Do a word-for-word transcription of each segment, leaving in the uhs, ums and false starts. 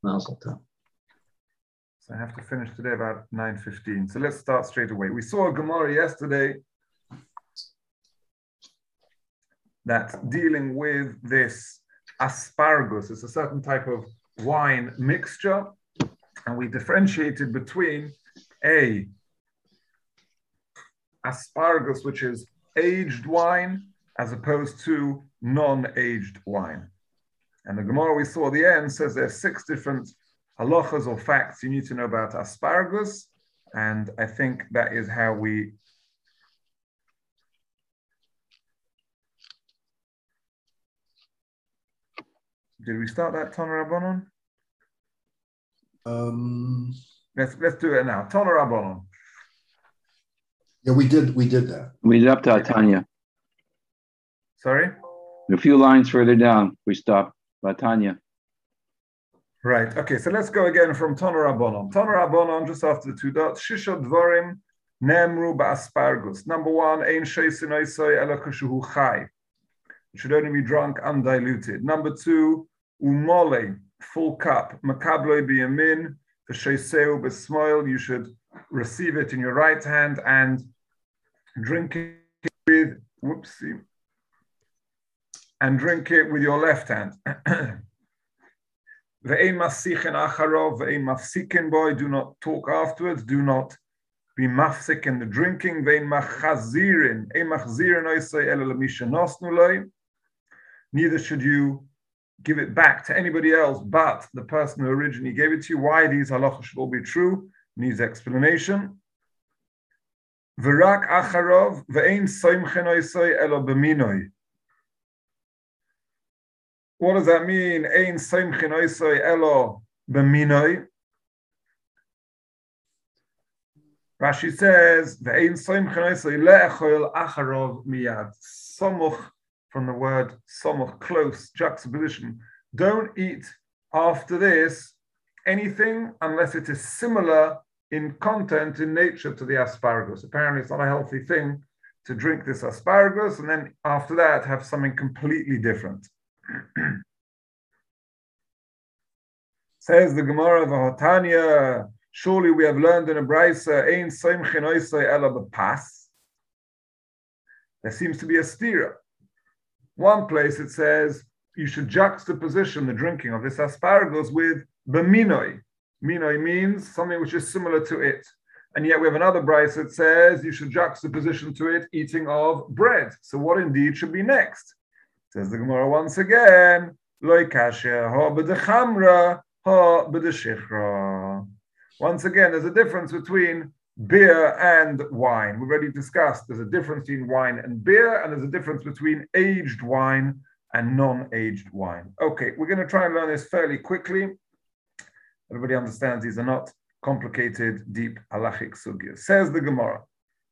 Mazel tov. So I have to finish today about nine fifteen. So let's start straight away. We saw a Gemara yesterday that's dealing with this asparagus. It's a certain type of wine mixture. And we differentiated between a asparagus, which is aged wine, as opposed to non-aged wine. And the Gemara we saw at the end says there's six different halachas or facts you need to know about asparagus. And I think that is how we did we start that Tana Rabbanon? Um, let's let's do it now. Tana Rabbanon. yeah, we did we did that. We did up to Tanya. Sorry? A few lines further down, we stopped. Tanya. Right. Okay. So let's go again from Tana Rabbanon. Tana Rabbanon, just after the two dots. Shisha dvarim nemru ba'aspargus. Number one, ein sheisin oisoi ela kashuhu chai. It should only be drunk undiluted. Number two, umole, full cup. Makabloi biyamin, v'sheiseu b'smoil. You should receive it in your right hand and drink it with, whoopsie, and drink it with your left hand. Ve'ein masichen acharov, ve'ein mafsikin boy. Do not talk afterwards. Do not be mafsik in the drinking. Ve'ein machazirin, ein machzirin oisei ela l'misha nosnu loi. Neither should you give it back to anybody else but the person who originally gave it to you. Why these halachas should all be true needs explanation. V'rak acharov, ve'ein soimchen oisei ela b'minoi. What does that mean? Ein soimchen oisei elo b'minoi. Rashi says, "Ve'ein soimchen oisei le'echol acharov miyad." Somuch, from the word somuch, close, juxtaposition. Don't eat after this anything unless it is similar in content, in nature, to the asparagus. Apparently, it's not a healthy thing to drink this asparagus and then after that have something completely different. Says the Gemara of Hotanya, surely we have learned in a brisa, ein soimchen oisei ela b'pas. There seems to be a stira. One place it says you should juxtaposition the drinking of this asparagus with b'minoi. Minoi means something which is similar to it. And yet we have another brisa that says you should juxtaposition to it eating of bread. So what indeed should be next? Says the Gemara once again, Loi kasher ha b'dechamra ha b'deshichra. Once again, there's a difference between beer and wine. We've already discussed there's a difference between wine and beer, and there's a difference between aged wine and non-aged wine. Okay, we're going to try and learn this fairly quickly. Everybody understands these are not complicated, deep halachic sugyas. Says the Gemara.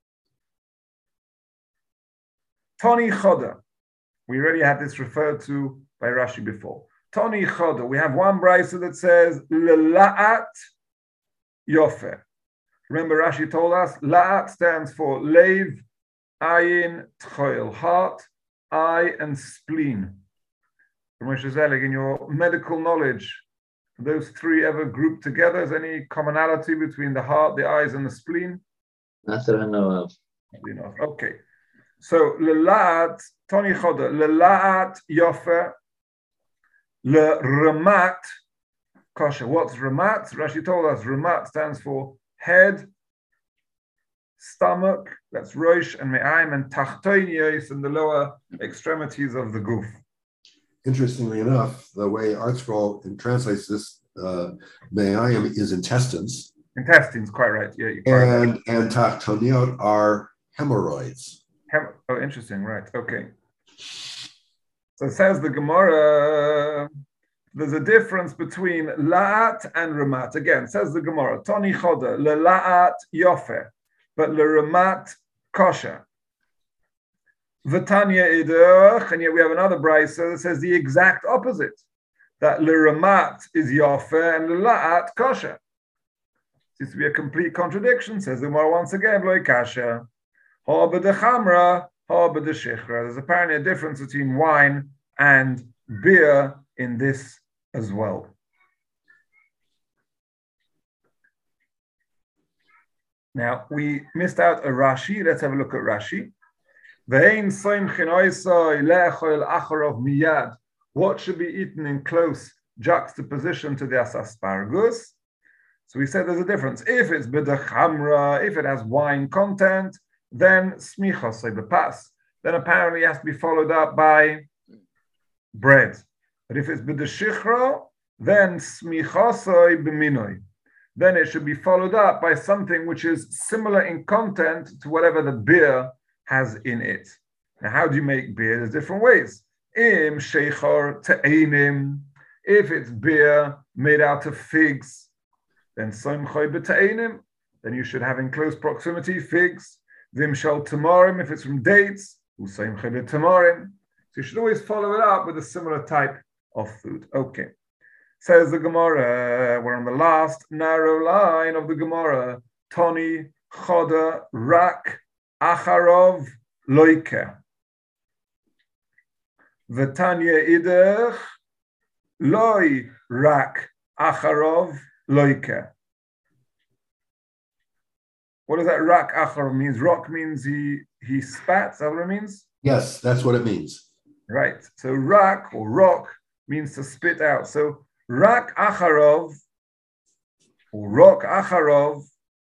Tani choda. We already had this referred to by Rashi before. Tani choda. We have one brisa that says lela'at yofer. Remember, Rashi told us la'at stands for leiv, ayin, tchoil, heart, eye, and spleen. Moshe Zelig, in your medical knowledge, those three ever grouped together? Is any commonality between the heart, the eyes, and the spleen? Not that I know of. You know. Okay. So lela'at, Toni Choda, lela'at yofer, le-ramat kosher. What's ramat? Rashi told us ramat stands for head, stomach, that's rosh and me'ayim, and tachtoinios, and the lower extremities of the goof. Interestingly enough, the way ArtScroll translates this, uh, me'ayim is intestines. Intestines, quite right. Yeah, you're quite and right. and tachtoniot are hemorrhoids. Hem- oh, interesting. Right. Okay. So it says the Gemara. There's a difference between la'at and ramat. Again, says the Gemara, Toni choda, le-la'at yofer, but le-ramat kosher. V'tanya idach, and yet we have another brisa that says the exact opposite, that le-ramat is yofer and le-la'at kosher. Seems to be a complete contradiction, says the Gemara once again, loy kasher, ha b'dechamra, ha b'deshichra. There's apparently a difference between wine and beer in this as well. Now, we missed out a Rashi. Let's have a look at Rashi. What should be eaten in close juxtaposition to the asparagus? So we said there's a difference. If it's b'dechamra, if it has wine content, then smichosei b'pas. Then apparently it has to be followed up by bread. But if it's b'deshichra, then smichosei b'minoi. Then it should be followed up by something which is similar in content to whatever the beer has in it. Now, how do you make beer? There's different ways. Im sheichor te'enim. If it's beer made out of figs, then soimchoi b'te'enim. Then you should have in close proximity figs. Vim shel tamarim. If it's from dates, usoimchoi b'tamarim. So you should always follow it up with a similar type of food. Okay. Says the Gemara, we're on the last narrow line of the Gemara. Toni, choda, rak, acharov, loike. V'tanya idech, loi, rak, acharov, loike. What does that rak, acharov means? Rak means he, he spat, is that what it means? Yes, that's what it means. Right. So rak or rock means to spit out. So rak acharov or rock acharov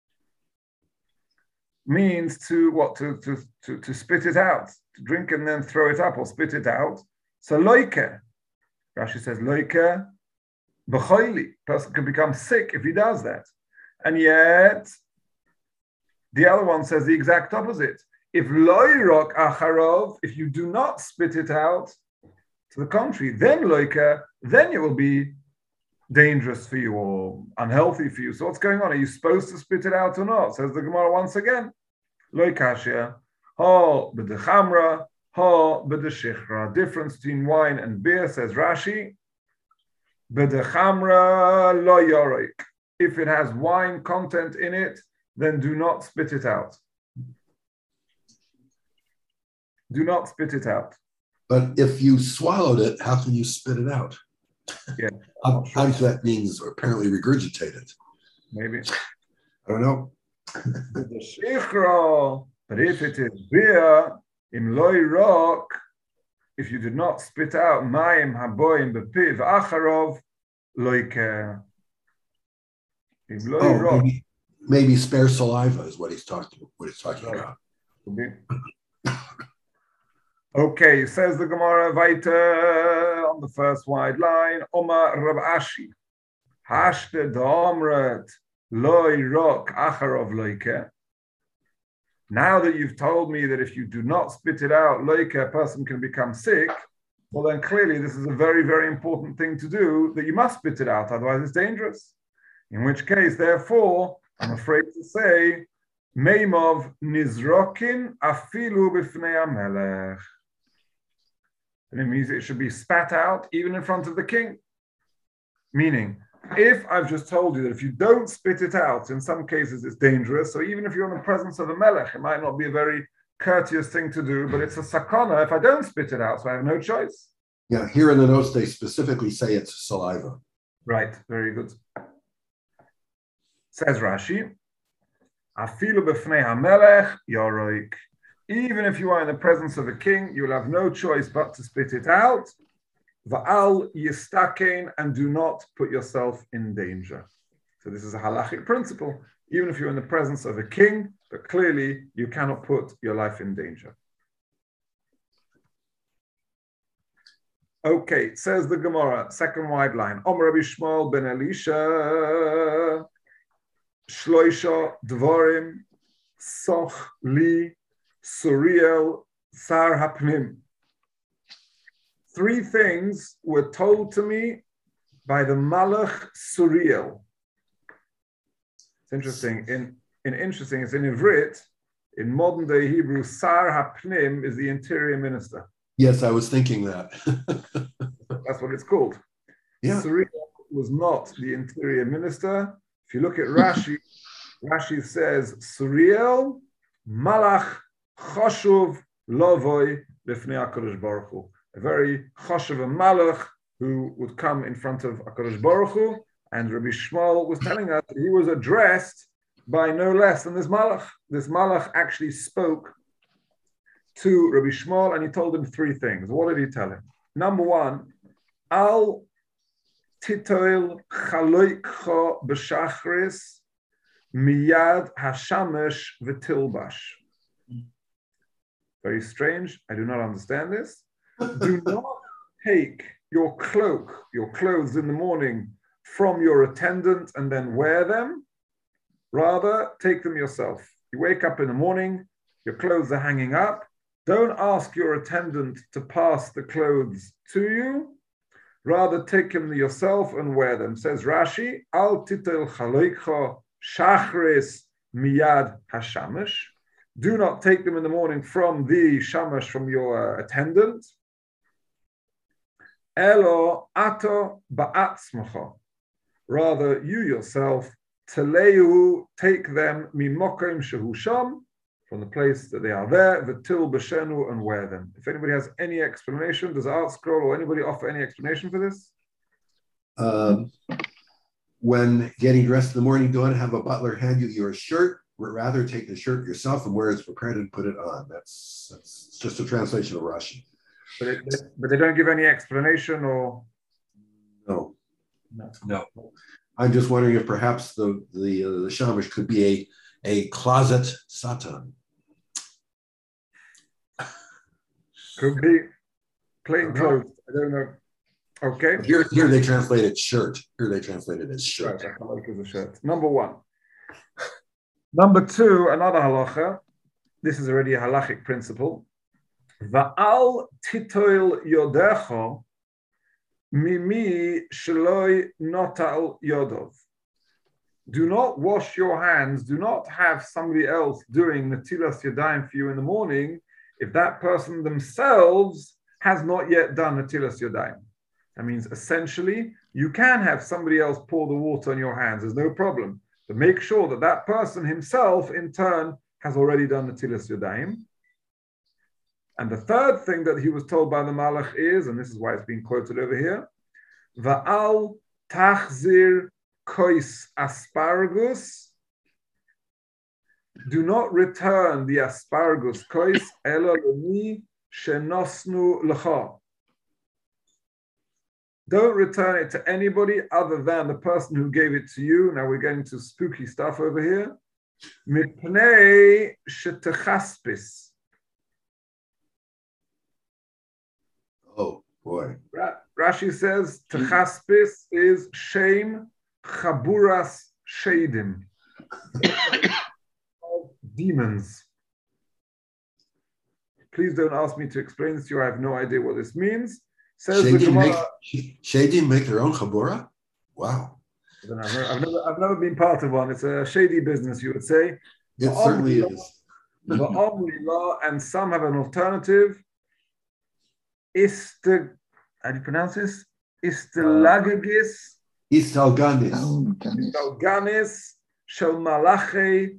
means to what? To, to, to, to spit it out, to drink and then throw it up or spit it out. So loike, Rashi says loike b'choili. Person can become sick if he does that. And yet the other one says the exact opposite. If loy rock acharov, if you do not spit it out, to the contrary, then loike, then it will be dangerous for you or unhealthy for you. So what's going on? Are you supposed to spit it out or not? Says the Gemara once again. Loy kashya, ha b'dechamra, ha b'deshichra. Difference between wine and beer, says Rashi. B'dechamra lo yoroik. If it has wine content in it, then do not spit it out. Do not spit it out. But if you swallowed it, how can you spit it out? Yeah. Sometimes that means apparently regurgitate it. Maybe. I don't know. But if it is beer, im loy rock, if you did not spit out mayim haboim bepiv acharov loike. Im loy Oh, rock. maybe, maybe spare saliva is what he's talking what he's talking about. Okay, says the Gemara weiter on the first wide line. Oma Rav Ashi, hashte domret loy rock acharov loike. Now that you've told me that if you do not spit it out, loike, a person can become sick, well then clearly this is a very, very important thing to do, that you must spit it out, otherwise it's dangerous. In which case, therefore, I'm afraid to say, meimov nizrokin afilu b'fnei hamelech. And it means it should be spat out even in front of the king. Meaning, if I've just told you that if you don't spit it out, in some cases it's dangerous, so even if you're in the presence of a melech, it might not be a very courteous thing to do, but it's a sakana if I don't spit it out, so I have no choice. Yeah, here in the notes they specifically say it's saliva. Right, very good. Says Rashi, afilu b'fnei hamelech yoroik. Even if you are in the presence of a king, you will have no choice but to spit it out. Va'al yistakein, and do not put yourself in danger. So this is a halachic principle. Even if you're in the presence of a king, but clearly you cannot put your life in danger. Okay, says the Gemara, second wide line. Omer Rabbi Shmuel ben Elisha, Shloisha Dvorim, Soch Li, Suriel, Sar Hapnim. Three things were told to me by the Malach Suriel. It's interesting. In, in interesting, it's in Ivrit. In modern day Hebrew, Sar Hapnim is the interior minister. Yes, I was thinking that. That's what it's called. Yeah. Suriel was not the interior minister. If you look at Rashi, Rashi says, Suriel, Malach, Choshuv, Lovoi, Lefnei HaKadosh Baruch Hu. A very Choshuv Malach who would come in front of HaKadosh Baruch Hu. And Rabbi Shmuel was telling us that he was addressed by no less than this Malach. This Malach actually spoke to Rabbi Shmuel and he told him three things. What did he tell him? Number one, Al titoil chaloikcho b'shachris miyad hashamesh v'tilbash. Very strange. I do not understand this. Do not take your cloak, your clothes in the morning from your attendant and then wear them. Rather, take them yourself. You wake up in the morning, your clothes are hanging up. Don't ask your attendant to pass the clothes to you. Rather, take them yourself and wear them. Says Rashi, Al titel chaloikcho shachris miyad hashamash. Do not take them in the morning from the shamash, from your uh, attendant. Elo ato ba'atzmacha. Rather, you yourself, teleu, take them mimokim shehu sham, from the place that they are there, v'til b'shenu, and wear them. If anybody has any explanation, does Art Scroll or anybody offer any explanation for this? Um, when getting dressed in the morning, don't have a butler hand you your shirt. Rather, take the shirt yourself and wear it for credit and put it on. That's, that's just a translation of Rashi. But, it, but they don't give any explanation or? No. No. No. I'm just wondering if perhaps the the, uh, the shamash could be a, a closet satan. Could be plain Uh-huh. clothes. I don't know. Okay. Here, here they translate it shirt. Here they translate it as shirt. Right, I like it as a shirt. Number one. Number two, another halacha. This is already a halachic principle. Va'al titoil yodecho mimi sheloi notal yodov. Do not wash your hands. Do not have somebody else doing netilas yadayim for you in the morning if that person themselves has not yet done netilas yadayim. That means essentially you can have somebody else pour the water on your hands. There's no problem. But make sure that that person himself, in turn, has already done netilas yadayim. And the third thing that he was told by the Malach is, and this is why it's being quoted over here, Va'al tachzir kois asparagus. Do not return the asparagus kois ela lemi shenosnu lecha. Don't return it to anybody other than the person who gave it to you. Now we're getting to spooky stuff over here. Mipnei shetechaspis. Oh boy. Rashi says techaspis is shame chaburas shadim. Demons. Please don't ask me to explain this to you. I have no idea what this means. Says the Gemara. Shadim make their own chabura? Wow. I don't know, I've, never, I've, never, I've never been part of one. It's a shady business, you would say. It certainly is. And some have an alternative. Istig, how do you pronounce this? Istilagagis. Istalganis. Istalganis. Shel Malachi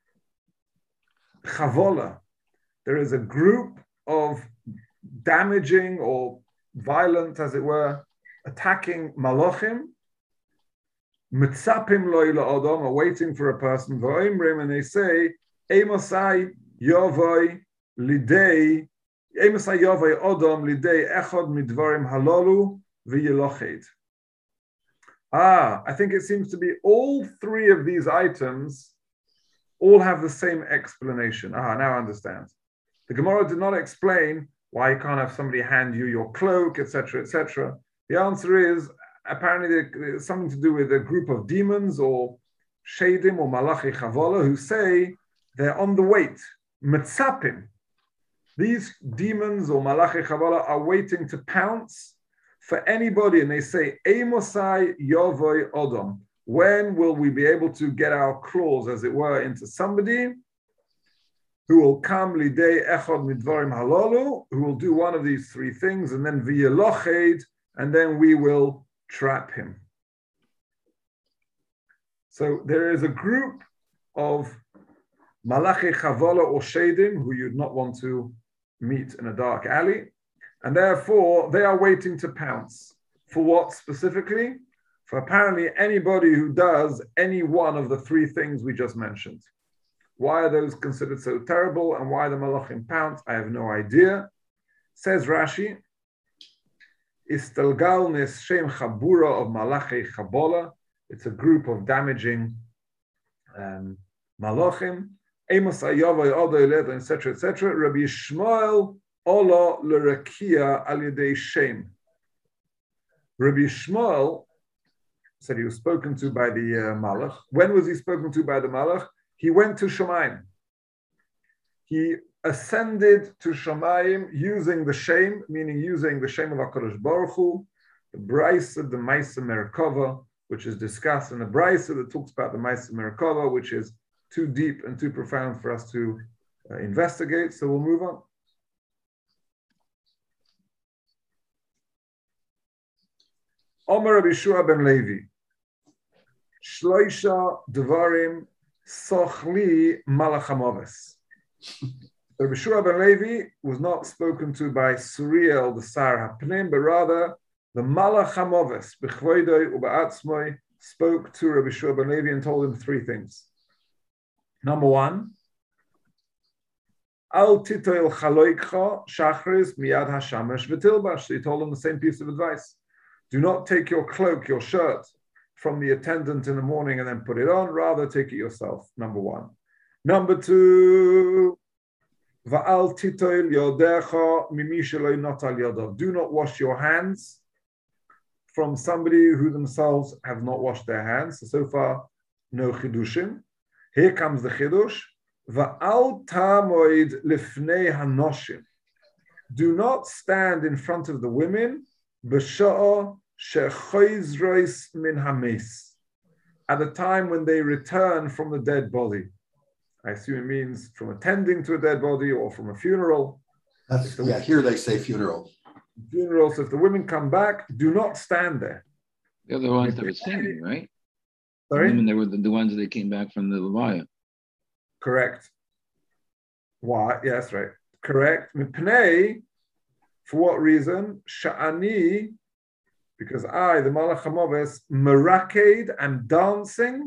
Chavola. There is a group of damaging or violent, as it were, attacking Malachim. Mitzapim lo ila odom, are waiting for a person. V'oimrim, and they say, Emosai yovoi lidei, Emosai yovoi odom lidei echod midvarim halolu v'yelochet. Ah, I think it seems to be all three of these items all have the same explanation. Ah, now I understand. The Gemara did not explain why you can't have somebody hand you your cloak, et cetera, et cetera. The answer is apparently there's something to do with a group of demons or shadim or malachi chavola who say they're on the wait. Mitzapim. These demons or malachi chavola are waiting to pounce for anybody, and they say, Emosai yovoi odom. When will we be able to get our claws, as it were, into somebody who will come lidei echod midvarim halolu, who will do one of these three things, and then v'yeloched, and then we will trap him. So there is a group of malachi chavola or shadim who you'd not want to meet in a dark alley, and therefore they are waiting to pounce. For what specifically? for apparently anybody who does any one of the three things we just mentioned. Why are those considered so terrible and why the Malachim pounce? I have no idea. Says Rashi, Istelgalnis Shem Chabura of Malachi Chabola. It's a group of damaging um, Malachim. Amos Ayavai Odo et cetera, et cetera. Rabbi Yishmael Ola L'Rakia Al Yedei Shem. Rabbi Yishmael said he was spoken to by the uh, Malach. When was he spoken to by the Malach? He went to Shamayim. He ascended to Shamayim using the Shem, meaning using the Shem of HaKadosh Baruch Hu, the Brisa, the Maisa Merkava, which is discussed in the Brisa that talks about the Maisa Merkava, which is too deep and too profound for us to uh, investigate. So we'll move on. Omer Rabbi Shua ben Levi. Shloisha Devarim Sochli Malachamoves. Rabbi Shua ben Levi was not spoken to by Suriel the Sar Hapnim, but rather the Malachamoves, Bechvoidoi Uba'atzmoi, spoke to Rabbi Shua ben Levi and told him three things. Number one, Al Titoil Chaloikcha Shachris Miyad Hashamesh V'Tilbash. He told him the same piece of advice. Do not take your cloak, your shirt, from the attendant in the morning and then put it on. Rather, take it yourself. Number one. Number two, Va'al titoil yodecha mimi sheloi notal yodav. Do not wash your hands from somebody who themselves have not washed their hands. So, so far, no chidushim. Here comes the chidush. Va'al tamoid lifnei hanoshim. Do not stand in front of the women. B'sha'ah shechoizrois min hames. At the time when they return from the dead body. I assume it means from attending to a dead body or from a funeral. That's, yeah, here they say funeral. Funeral. So if the women come back, do not stand there. They're the ones that were singing, right? Sorry? The women, they were the, the ones that came back from the Levaya. Correct. Why? Yes, right. Correct. Mipnei, for what reason? Sha'ani, because I, the Malach HaMoves, meraked, I'm dancing,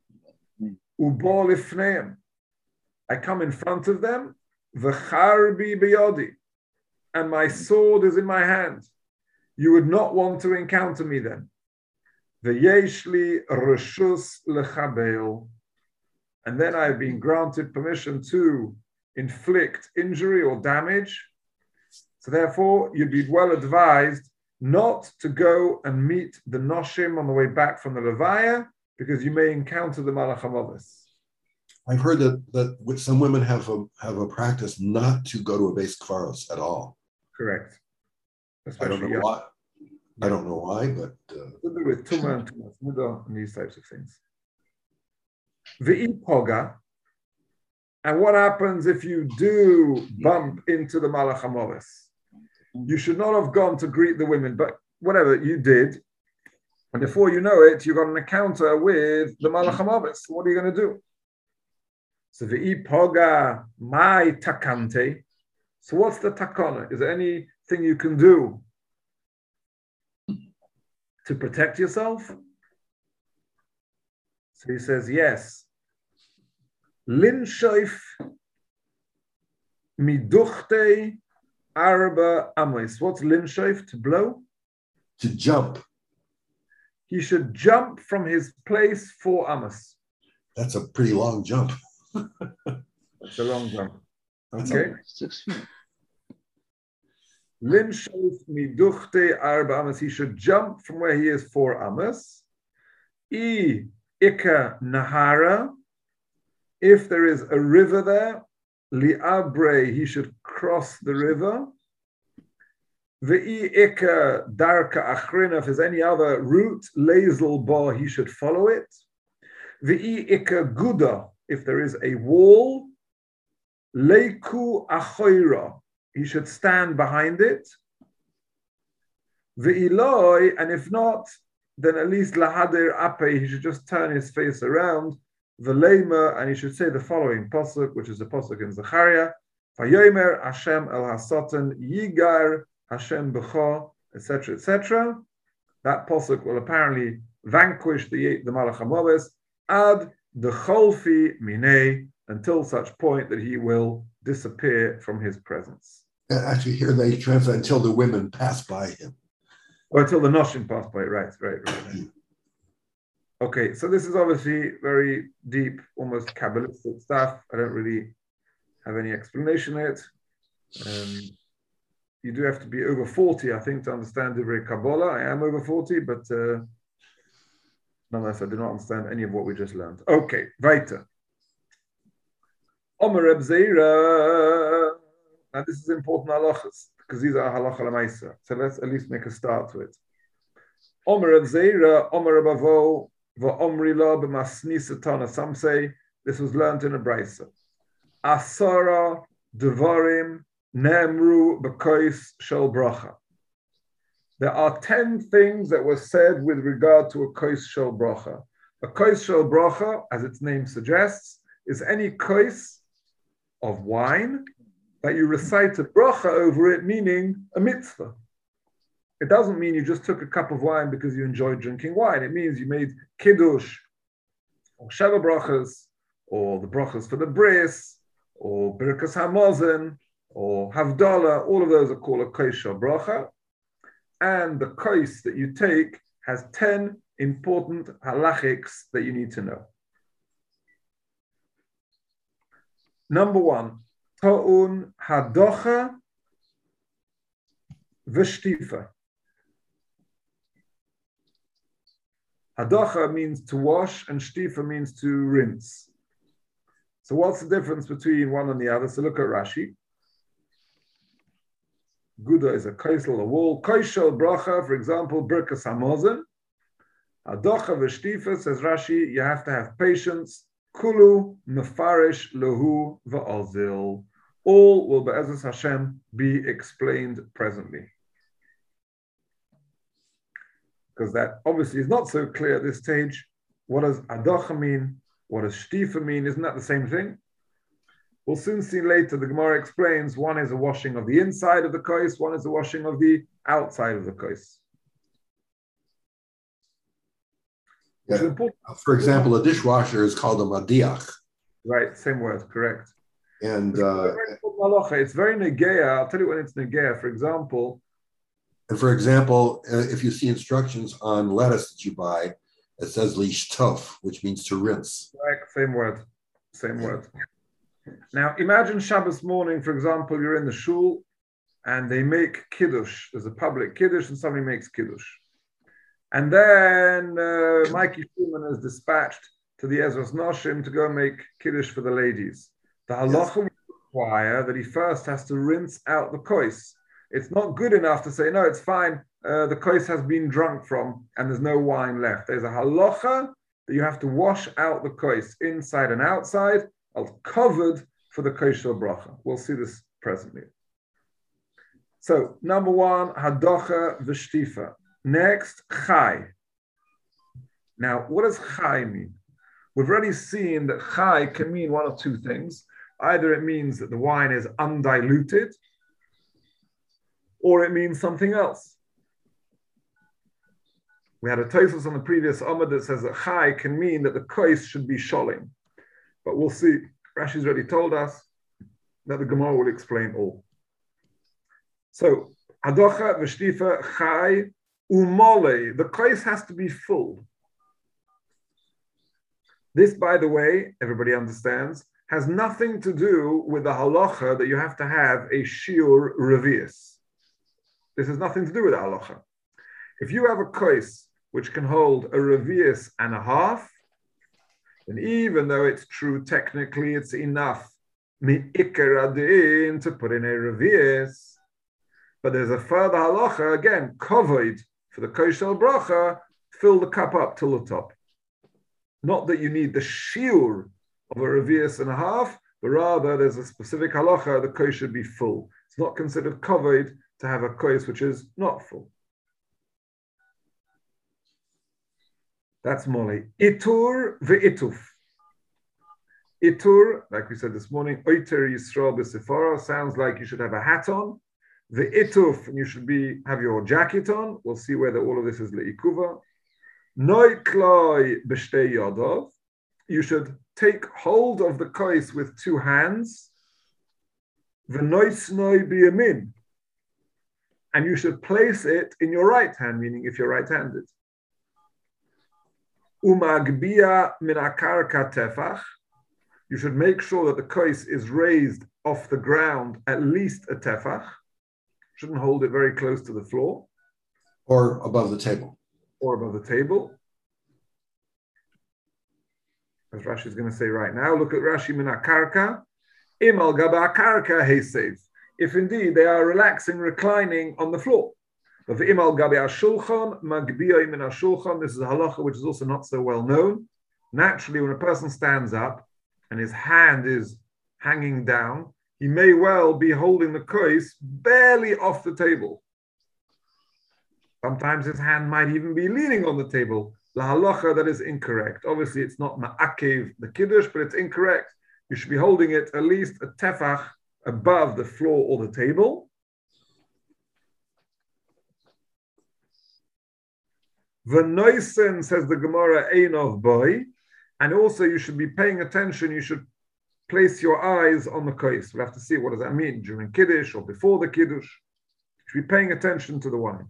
ubo lifneim. I come in front of them, v'charbi biyodi, and my sword is in my hand. You would not want to encounter me then. V'yeshli reshus lechabel, and then I've been granted permission to inflict injury or damage. So therefore, you'd be well advised not to go and meet the Noshim on the way back from the Levaya, because you may encounter the Malach HaMoves. I've heard that that some women have a have a practice not to go to a base kfaros at all. Correct. Especially I don't know young. why. I don't know why, but uh, with Tuma and Tumas Muda and these types of things. V'i poga. And what happens if you do bump into the Malach HaMoves? You should not have gone to greet the women, but whatever you did, and before you know it, you got an encounter with the Malach HaMoves. What are you going to do? So the ipoga my takante. So what's the takana? Is there anything you can do to protect yourself? So he says yes. Linshoif miduchte arba amos. What's linshoif? To blow? To jump. He should jump from his place four amos. That's a pretty long jump. That's a long jump. Okay. Six feet. Linshoif miduchte arba amos. He should jump from where he is four amos. I ika nahara. If there is a river there, liabre, he should cross the river. Ve'i ika darka achrina, if there's any other route, lezel ba, he should follow it. Ve'i ika guda, if there is a wall, leiku achoira, he should stand behind it. Ve'i loi, and if not, then at least lahader ape, he should just turn his face around. Velema, and he should say the following pasuk, which is the pasuk in Zechariah: Vayomer Hashem el Hasatan Yigar Hashem B'cha, et cetera, et cetera. That pasuk will apparently vanquish the, the Malach HaMoves, ad the Cholfi Minei, until such point that he will disappear from his presence. Actually, here they translate until the women pass by him. Or until the Noshim pass by, right, right, right. right. Okay, so this is obviously very deep, almost Kabbalistic stuff. I don't really have any explanation yet. Um, you do have to be over forty, I think, to understand Divrei Kabbalah. I am over forty, but uh, nonetheless, I do not understand any of what we just learned. Okay, weiter. Omer Reb Zeira. Now, this is important halachas, because these are halacha l'maisa. So let's at least make a start to it. Omer Reb Zeira, Omer Reb Avo, v'omri lo b'masnisa tana. Some say this was learned in a brisa. Asara devarim nemru b'kois shel bracha. There are ten things that were said with regard to a kois shel bracha. A kois shel bracha, as its name suggests, is any kois of wine that you recite a bracha over it, meaning a mitzvah. It doesn't mean you just took a cup of wine because you enjoyed drinking wine. It means you made kiddush, or sheva brachas, or the brachas for the bris, or birkas hamazon, or havdalah. All of those are called a kois shel bracha. And the kois that you take has ten important halachics that you need to know. Number one, Ta'un hadocha v'shtifa. Hadocha means to wash and shtifa means to rinse. So what's the difference between one and the other? So look at Rashi. Guda is a kaisel, a wall. Kaishel bracha, for example, birkas hamazon. Hadocha v'shtifa, says Rashi, you have to have patience. Kulu mefarish lahu va'azil. All will, be'ezus Hashem, be explained presently. Because that obviously is not so clear at this stage. What does adocha mean? What does shtifa mean? Isn't that the same thing? We'll soon see later. The Gemara explains one is a washing of the inside of the kois, one is a washing of the outside of the kois. Yeah. For example, a dishwasher is called a madiach. Right, same word, correct. And it's, uh, very it's very negeya. I'll tell you when it's negeya. For example, and for example, uh, if you see instructions on lettuce that you buy, it says lishtof, which means to rinse. Right, same word, same word. Now, imagine Shabbos morning, for example, you're in the shul, and they make kiddush. There's a public kiddush, and somebody makes kiddush. And then uh, Mikey Schumann is dispatched to the Ezras Noshim to go make kiddush for the ladies. The halacha yes. will require that he first has to rinse out the kois. It's not good enough to say, no, it's fine, uh, the kois has been drunk from and there's no wine left. There's a halacha that you have to wash out the kois inside and outside, covered for the kois shel bracha. We'll see this presently. So, number one, hadocha v'shtifa. Next, chai. Now, what does chai mean? We've already seen that chai can mean one of two things. Either it means that the wine is undiluted, or it means something else. We had a Tosfos on the previous Amud that says that chai can mean that the kois should be sholim. But we'll see. Rashi's already told us that the Gemara will explain all. So, hadocha v'shtifa chai umole. The kois has to be full. This, by the way, everybody understands, has nothing to do with the halacha that you have to have a shiur revius. This has nothing to do with the halacha. If you have a kois which can hold a revius and a half, then even though it's true technically, it's enough mi'ikar adin to put in a revius. But there's a further halacha, again, kovoid for the kois shel bracha, fill the cup up till the top. Not that you need the shiur of a revius and a half, but rather there's a specific halacha, the kois should be full. It's not considered kovoid to have a kois which is not full. That's mole. Itur ve'ituf. Itur, like we said this morning, oiter yisrael b'sefara, sounds like you should have a hat on. Ve'ituf, and you should be have your jacket on. We'll see whether all of this is le'ikuva. Noikloi b'shtei yodov. You should take hold of the kois with two hands. V'noisnoi b'yamin. And you should place it in your right hand, meaning if you're right-handed. Umagbia min akarka tefach. You should make sure that the kois is raised off the ground at least a tefach. Shouldn't hold it very close to the floor. Or above the table. Or above the table. As Rashi is going to say right now, look at Rashi min akarka. Im al gaba akarka hesev. If indeed they are relaxing, reclining on the floor. But the im al gabi ashulchan, magbiyah min ashulchan. This is a halacha which is also not so well known. Naturally, when a person stands up and his hand is hanging down, he may well be holding the kois barely off the table. Sometimes his hand might even be leaning on the table. La halacha, that is incorrect. Obviously, it's not ma'akev the kiddush, but it's incorrect. You should be holding it at least a tefach above the floor or the table. V'noisen, says the Gemara, einov boy. And also you should be paying attention. You should place your eyes on the kois. We'll have to see what does that mean during kiddush or before the kiddush. You should be paying attention to the wine.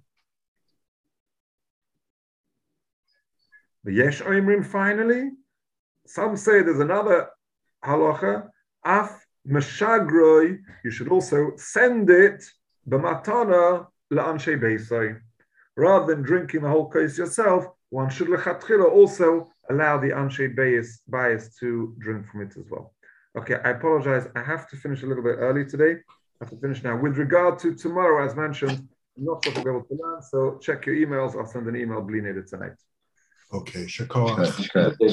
The yesh oimrim, finally, some say there's another halacha, af meshagroi, you should also send it b'matana la'anshe beisai. Rather than drinking the whole case yourself, one should lechatchila also allow the anshe beis bias to drink from it as well. Okay, I apologize. I have to finish a little bit early today. I have to finish now. With regard to tomorrow, as mentioned, I'm not sure if we'll be able to learn, so check your emails. I'll send an email bli neder tonight. Okay, Shakar. Okay.